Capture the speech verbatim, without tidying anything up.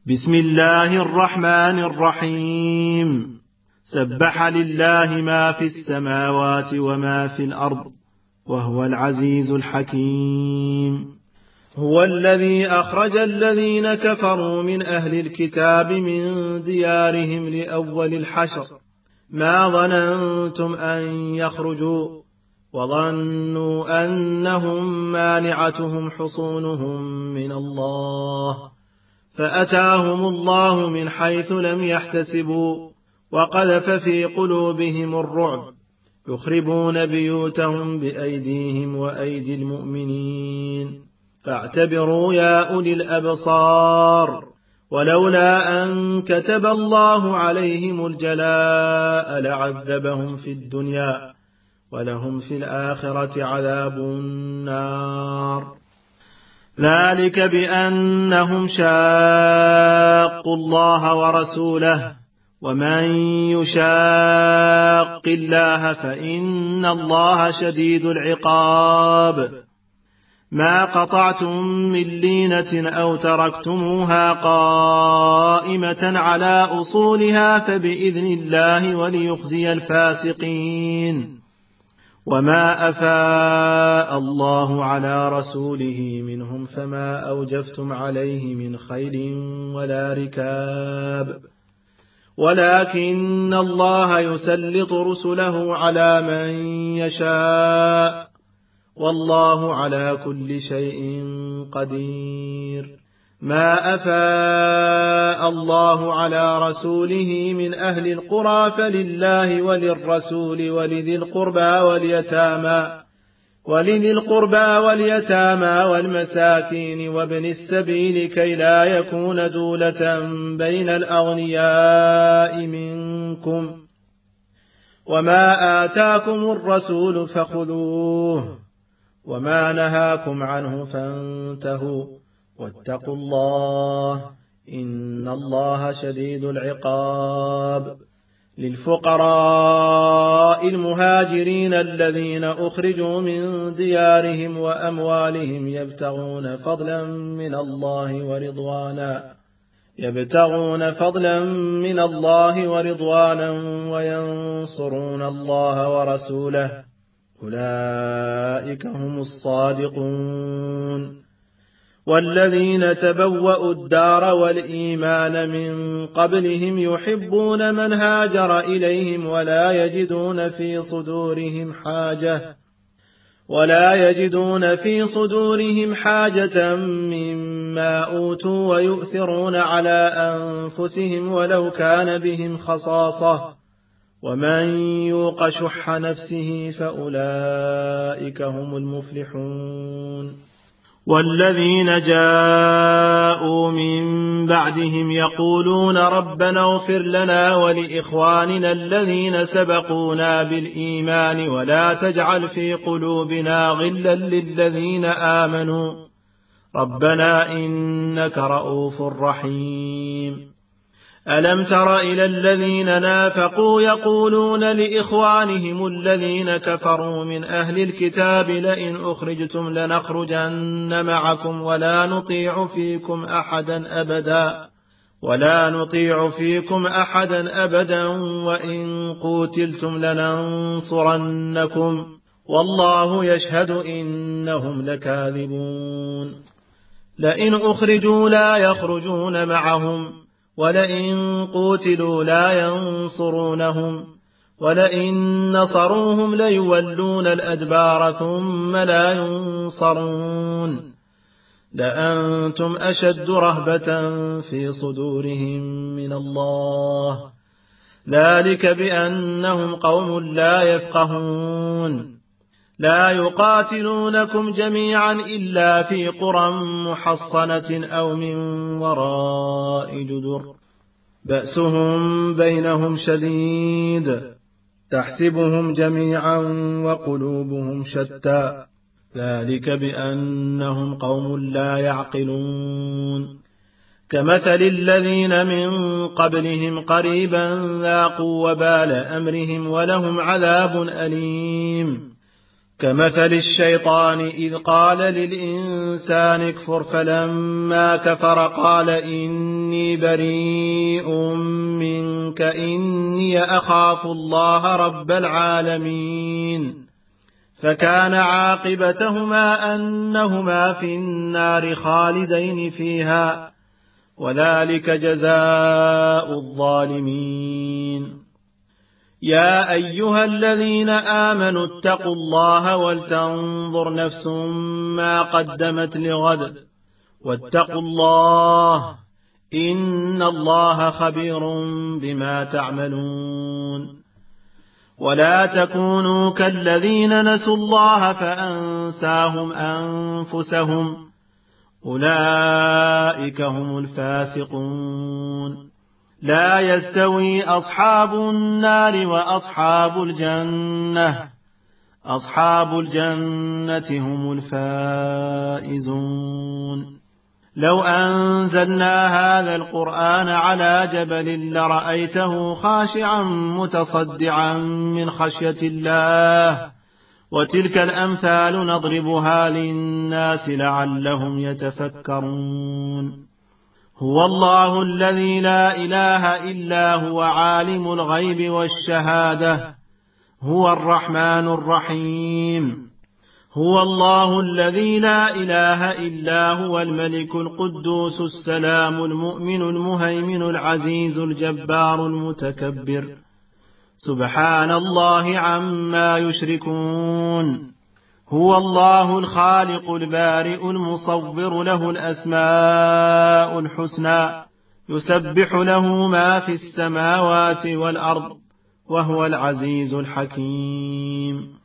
بسم الله الرحمن الرحيم. سبح لله ما في السماوات وما في الأرض وهو العزيز الحكيم. هو الذي أخرج الذين كفروا من أهل الكتاب من ديارهم لأول الحشر ما ظننتم أن يخرجوا وظنوا أنهم مانعتهم حصونهم من الله فأتاهم الله من حيث لم يحتسبوا وقذف في قلوبهم الرعب يخربون بيوتهم بأيديهم وأيدي المؤمنين فاعتبروا يا أولي الأبصار. ولولا أن كتب الله عليهم الجلاء لعذبهم في الدنيا ولهم في الآخرة عذاب النار. ذلك بأنهم شاقوا الله ورسوله ومن يشاق الله فإن الله شديد العقاب. ما قطعتم من لينة أو تركتموها قائمة على أصولها فبإذن الله وليخزي الفاسقين. وما أفاء الله على رسوله منهم فما أوجفتم عليه من خيل ولا ركاب ولكن الله يسلط رسله على من يشاء والله على كل شيء قدير. ما أفاء الله على رسوله من أهل القرى فلله وللرسول ولذي القربى واليتامى ولذي القربى واليتامى والمساكين وابن السبيل كي لا يكون دولة بين الأغنياء منكم. وما آتاكم الرسول فخذوه وما نهاكم عنه فانتهوا واتقوا الله إن الله شديد العقاب. للفقراء المهاجرين الذين أخرجوا من ديارهم وأموالهم يبتغون فضلا من الله ورضوانا يبتغون فضلا من الله ورضوانا وينصرون الله ورسوله أولئك هم الصادقون. والذين تبوأوا الدار والإيمان من قبلهم يحبون من هاجر إليهم ولا يجدون في صدورهم حاجة ولا يجدون في صدورهم حاجة مما أوتوا ويؤثرون على أنفسهم ولو كان بهم خصاصة ومن يوق شح نفسه فأولئك هم المفلحون. والذين جاءوا من بعدهم يقولون ربنا اغفر لنا ولإخواننا الذين سبقونا بالإيمان ولا تجعل في قلوبنا غلا للذين آمنوا ربنا إنك رؤوف رحيم. ألم تر إلى الذين نافقوا يقولون لإخوانهم الذين كفروا من أهل الكتاب لئن أخرجتم لنخرجن معكم ولا نطيع فيكم أحدا أبدا ولا نطيع فيكم أحدا أبدا وإن قوتلتم لننصرنكم والله يشهد إنهم لكاذبون. لئن أخرجوا لا يخرجون معهم ولئن قوتلوا لا ينصرونهم ولئن نصروهم ليولون الأدبار ثم لا ينصرون لأنتم أشد رهبة في صدورهم من الله ذلك بأنهم قوم لا يفقهون. لا يقاتلونكم جميعا إلا في قرى محصنة أو من وراء جدر بأسهم بينهم شديد تحسبهم جميعا وقلوبهم شتى ذلك بأنهم قوم لا يعقلون. كمثل الذين من قبلهم قريبا ذاقوا وبال أمرهم ولهم عذاب أليم. كمثل الشيطان إذ قال للإنسان اكفر فلما كفر قال إني بريء منك إني أخاف الله رب العالمين فكان عاقبتهما أنهما في النار خالدين فيها وذلك جزاء الظالمين. يا أيها الذين آمنوا اتقوا الله ولتنظر نفس ما قدمت لغد واتقوا الله إن الله خبير بما تعملون. ولا تكونوا كالذين نسوا الله فأنساهم أنفسهم أولئك هم الفاسقون. لا يستوي أصحاب النار وأصحاب الجنة أصحاب الجنة هم الفائزون. لو أنزلنا هذا القرآن على جبل لرأيته خاشعا متصدعا من خشية الله وتلك الأمثال نضربها للناس لعلهم يتفكرون. هو الله الذي لا إله إلا هو عالم الغيب والشهادة هو الرحمن الرحيم. هو الله الذي لا إله إلا هو الملك القدوس السلام المؤمن المهيمن العزيز الجبار المتكبر سبحان الله عما يشركون. هو الله الخالق البارئ المصور له الأسماء الحسنى يسبح له ما في السماوات والأرض وهو العزيز الحكيم.